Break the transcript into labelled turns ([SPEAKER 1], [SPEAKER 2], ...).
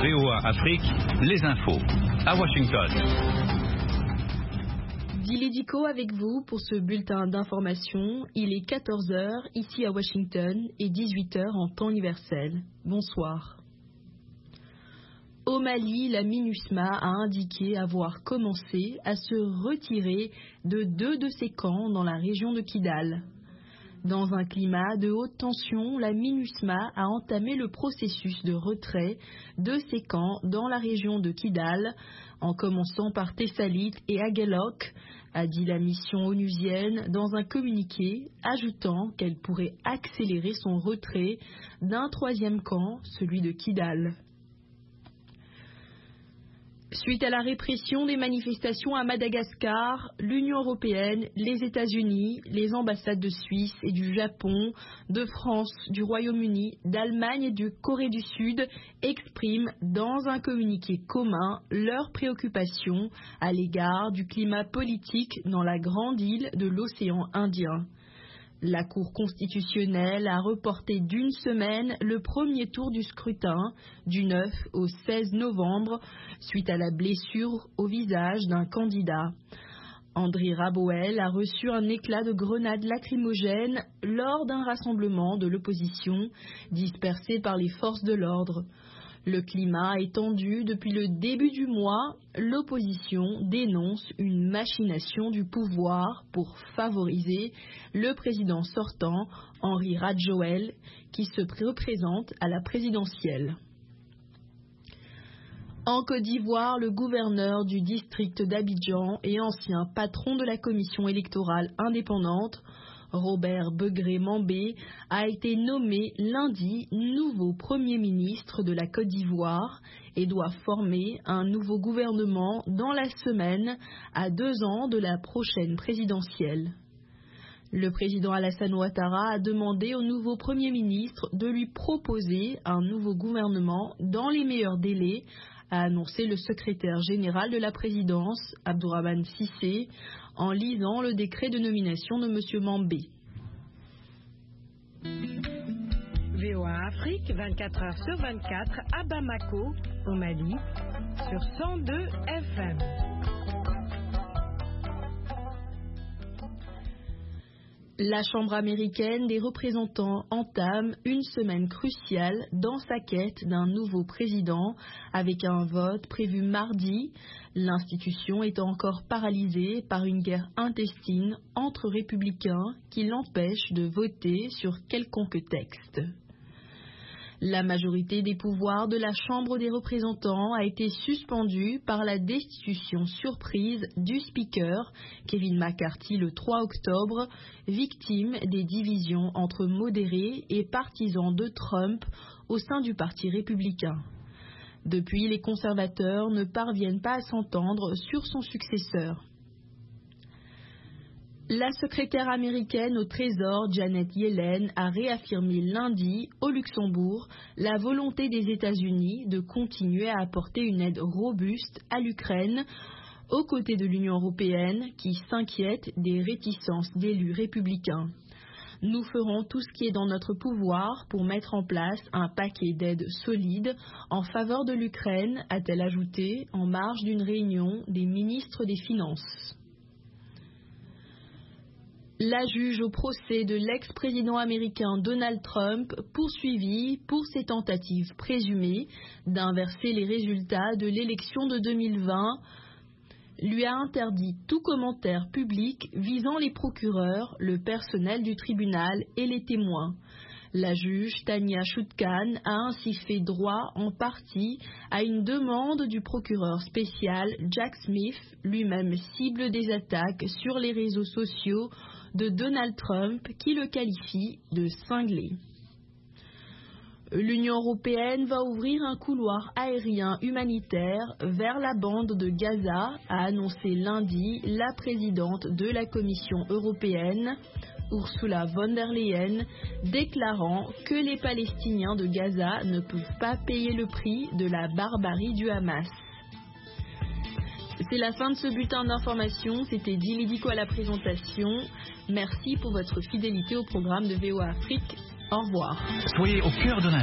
[SPEAKER 1] VOA Afrique, les infos. À Washington.
[SPEAKER 2] Dilédico avec vous pour ce bulletin d'information. Il est 14h ici à Washington et 18h en temps universel. Bonsoir. Au Mali, la MINUSMA a indiqué avoir commencé à se retirer de 2 de ses camps dans la région de Kidal. Dans un climat de haute tension, la MINUSMA a entamé le processus de retrait de ses camps dans la région de Kidal, en commençant par Tessalit et Aguelok, a dit la mission onusienne dans un communiqué, ajoutant qu'elle pourrait accélérer son retrait d'un 3e camp, celui de Kidal. Suite à la répression des manifestations à Madagascar, l'Union européenne, les États-Unis, les ambassades de Suisse et du Japon, de France, du Royaume-Uni, d'Allemagne et de Corée du Sud expriment dans un communiqué commun leurs préoccupations à l'égard du climat politique dans la grande île de l'océan Indien. La Cour constitutionnelle a reporté d'1 semaine le premier tour du scrutin du 9 au 16 novembre suite à la blessure au visage d'un candidat. André Raboel a reçu un éclat de grenade lacrymogène lors d'un rassemblement de l'opposition dispersé par les forces de l'ordre. Le climat est tendu depuis le début du mois. L'opposition dénonce une machination du pouvoir pour favoriser le président sortant, Henri Rajoel, qui se représente à la présidentielle. En Côte d'Ivoire, le gouverneur du district d'Abidjan et ancien patron de la commission électorale indépendante, Robert Begré-Mambé, a été nommé lundi nouveau Premier ministre de la Côte d'Ivoire et doit former un nouveau gouvernement dans la semaine à 2 ans de la prochaine présidentielle. Le président Alassane Ouattara a demandé au nouveau Premier ministre de lui proposer un nouveau gouvernement dans les meilleurs délais, a annoncé le secrétaire général de la présidence, Abdourahmane Cissé, en lisant le décret de nomination de M. Mambé.
[SPEAKER 3] VOA Afrique, 24h/24 à Bamako, au Mali, sur 102 FM.
[SPEAKER 2] La Chambre américaine des représentants entame une semaine cruciale dans sa quête d'un nouveau président avec un vote prévu mardi, l'institution étant encore paralysée par une guerre intestine entre républicains qui l'empêchent de voter sur quelconque texte. La majorité des pouvoirs de la Chambre des représentants a été suspendue par la destitution surprise du speaker, Kevin McCarthy, le 3 octobre, victime des divisions entre modérés et partisans de Trump au sein du Parti républicain. Depuis, les conservateurs ne parviennent pas à s'entendre sur son successeur. La secrétaire américaine au Trésor, Janet Yellen, a réaffirmé lundi au Luxembourg la volonté des États-Unis de continuer à apporter une aide robuste à l'Ukraine, aux côtés de l'Union européenne qui s'inquiète des réticences d'élus républicains. Nous ferons tout ce qui est dans notre pouvoir pour mettre en place un paquet d'aides solides en faveur de l'Ukraine, a-t-elle ajouté en marge d'une réunion des ministres des Finances. La juge au procès de l'ex-président américain Donald Trump, poursuivi pour ses tentatives présumées d'inverser les résultats de l'élection de 2020, lui a interdit tout commentaire public visant les procureurs, le personnel du tribunal et les témoins. La juge Tanya Chutkan a ainsi fait droit en partie à une demande du procureur spécial Jack Smith, lui-même cible des attaques sur les réseaux sociaux de Donald Trump, qui le qualifie de cinglé. L'Union européenne va ouvrir un couloir aérien humanitaire vers la bande de Gaza, a annoncé lundi la présidente de la Commission européenne, Ursula von der Leyen, déclarant que les Palestiniens de Gaza ne peuvent pas payer le prix de la barbarie du Hamas. C'est la fin de ce bulletin d'information. C'était Dilédico à la présentation. Merci pour votre fidélité au programme de VOA Afrique. Au revoir.
[SPEAKER 1] Soyez au cœur de